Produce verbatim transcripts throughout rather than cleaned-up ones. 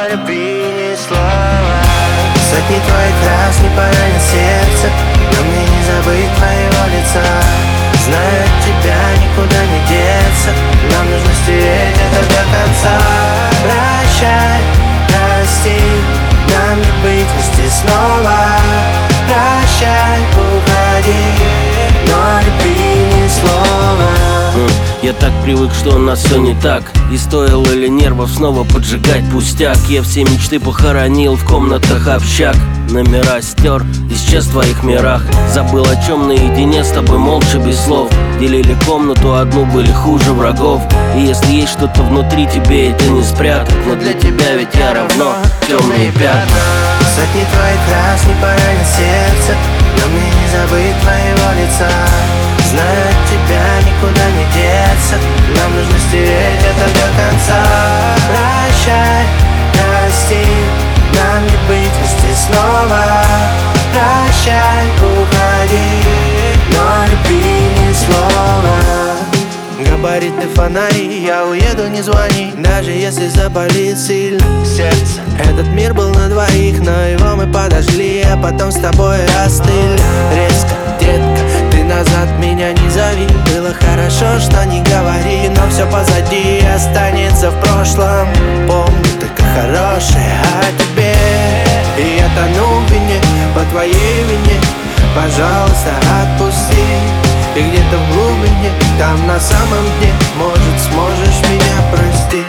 любви ни слова. Сотни твоих раз не поранят сердце, но мне не забыть твоего лица. Знаю, от тебя никуда не деться, нам нужно стереть это до конца. Прощай, прости, нам не быть вместе снова. Прощай, уходи, но люби ни слова. Я так привык, что у нас все не так, и стоило ли нервов снова поджигать пустяк. Я все мечты похоронил в комнатах общак. Номера стер, исчез в твоих мирах. Забыл, о чем наедине с тобой молча без слов. Делили комнату одну, были хуже врагов. И если есть что-то внутри, тебе это не спрятать. Но для тебя ведь я равно темные пятна. Сотни твоих раз не поранят сердце, но мне не забыть твоего лица. Знаю, от тебя никуда не деться, нам нужно стереть это до конца. Прощай, прости, нам не быть вместе снова. Прощай, уходи, но люби ни слова. Габаритный фонарь, я уеду, не звони, даже если запалит сильно сердце. Этот мир был на двоих, но его мы подожгли, а потом с тобой остыли. Резко, детка, ты назад меня не зови. Было хорошо, что не говори, но все позади останется в прошлом. Помню только хорошее о тебе, и я тону в вине, по твоей вине. Пожалуйста, отпусти. И где-то в глубине, там на самом дне, может, сможешь меня простить.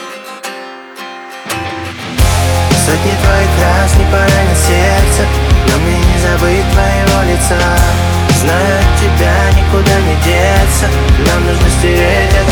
Сотни твоих раз не поранят сердце, но мне не забыть твоего лица. Знаю, от тебя никуда не деться, нам нужно стереть это